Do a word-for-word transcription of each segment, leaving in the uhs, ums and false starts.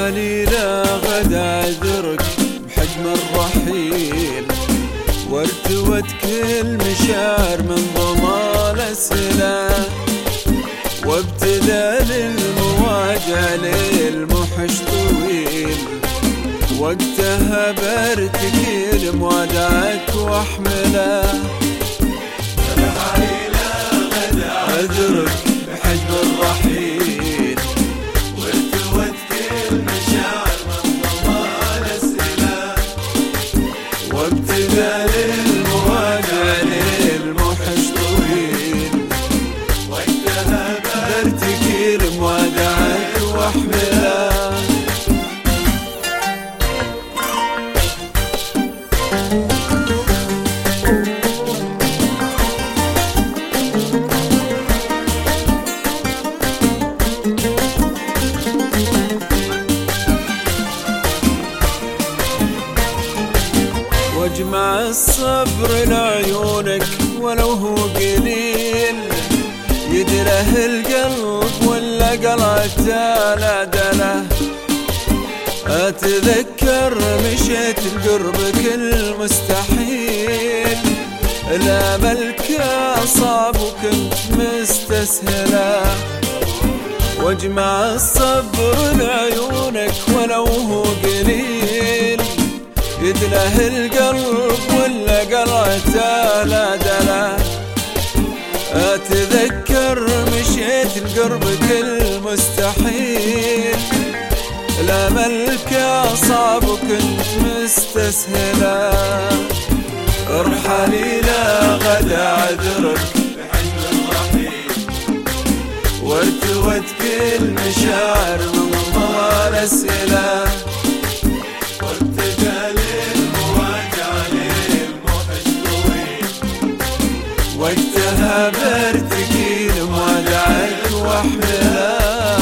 ارحلي لا غدا عذرك بحجم الرحيل، وارتوت كل مشاعر من ضمال السلاح، وابتدى للمواجع للمحش طويل، وقتها برتكي موادعك واحمله. ارحلي لا غدا عذرك بحجم الرحيل، وارتوت كل مشاعر من ضمال السلاح، وابتدى للمواجع للمحش طويل، وقتها برتكي موادعك واحمله. واجمع الصبر لعيونك ولو هو قليل، يدره القلب ولا قلعته لا دله. اتذكر مشيت لقربك المستحيل، الامل كاصاب وكنت مستسهله. واجمع الصبر لعيونك ولو هو قليل، يدله القلب ولا قلعته لا دله. اتذكر مشيت لقربك المستحيل، الامل كاصاب وكنت مستسهله. ارحلي لا غدا عذرك بحجم الرحيل، وارتوت كل مشاعر من ضمال السلاح، وابتدى للمواجع للمحش طويل، وقتها برتكي موادعك واحملها.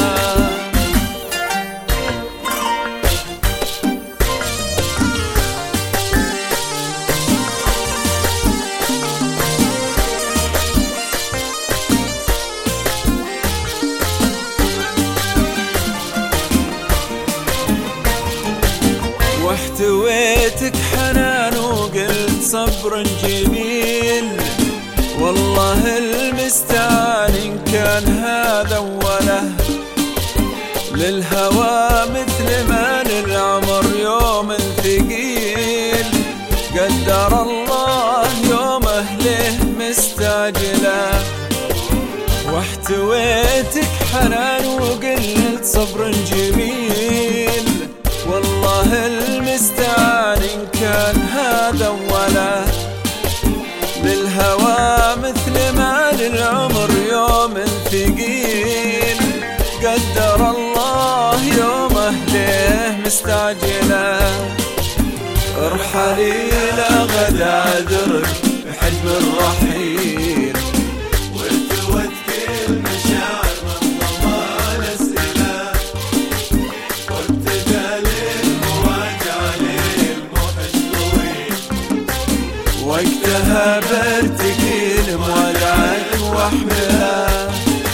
واحتويتك حنان وقلت صبر جميل، والله المستعان إن كان هذا وله. للهوى مثل ما للعمر يوم ثقيل، قدر الله يوم أهله مستعجله. واحتويتك حنان وقلت صبر جميل، والله المستعان إن كان هذا ولا. للهوى مثل ما للعمر يوم ثقيل، قدر الله يوم أهله مستعجله. ارحلي لا غدا عذرك بحجم الرحيل، وارتوت كل مشاعر من ضمال السلاح، وابتدى للمواجع للمحش طويل، وقتها برتكي موادعك واحملها.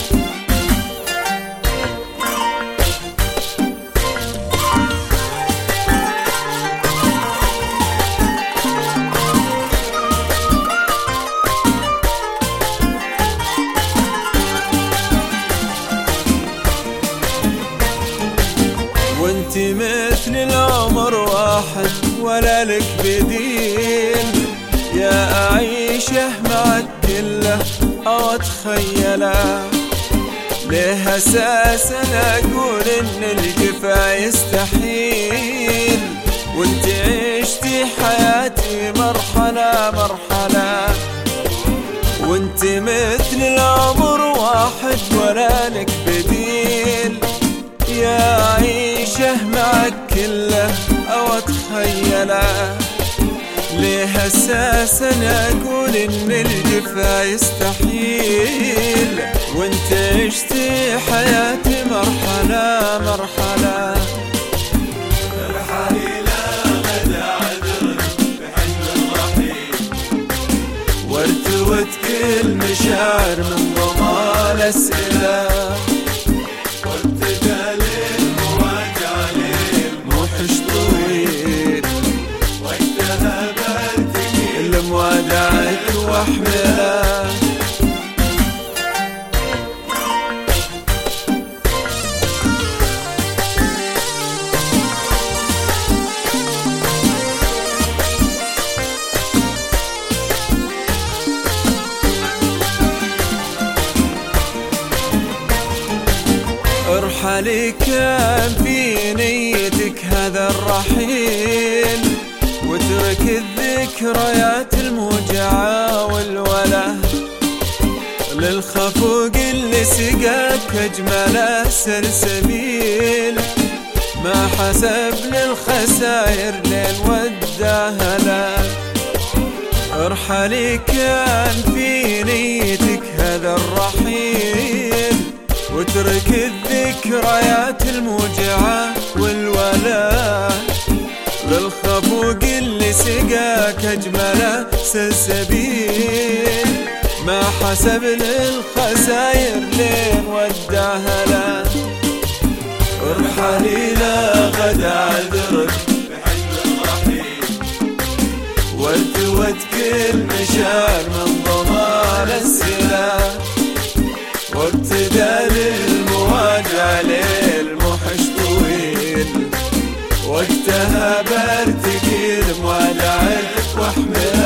وانت مثل العمر واحد ولا لك بديل، يا أعيشه معك كله أو أتخيله. ليه أساسا أقول إن الجفا يستحيل، وانت عشتي حياتي مرحلة مرحلة. وانت مثل العمر واحد ولا لك بديل، يا أعيشه معك كله أو أتخيله. ليه أساسا أقول إن الجفا يستحيل، وانت عشتي حياتي مرحلة مرحلة. ارحلي لا غدا عذرك بحجم الرحيل، وارتوت كل مشاعر من ضمال السلاح، وابتدى للمواجع واحمله. ارحلي كان في نيتك هذا الرحيل، واترك الذكريات الموجعة والوله للخفوق اللي سقاك أجمل سلسبيل، ما حسب للخساير لين وداها له. ارحلي كان في نيتك هذا الرحيل، واترك الذكريات الموجعة والولاء للخفوق اللي سقاك أجمل سلسبيل، ما حسب للخساير لين وداها له. ارحلي لا غدا عذرك بحجم الرحيل، والتوت كل مشاعر من ضمان السلاح، وابتدى للمواجع ليل محش طويل، وقتها برتكي الموالع واحمل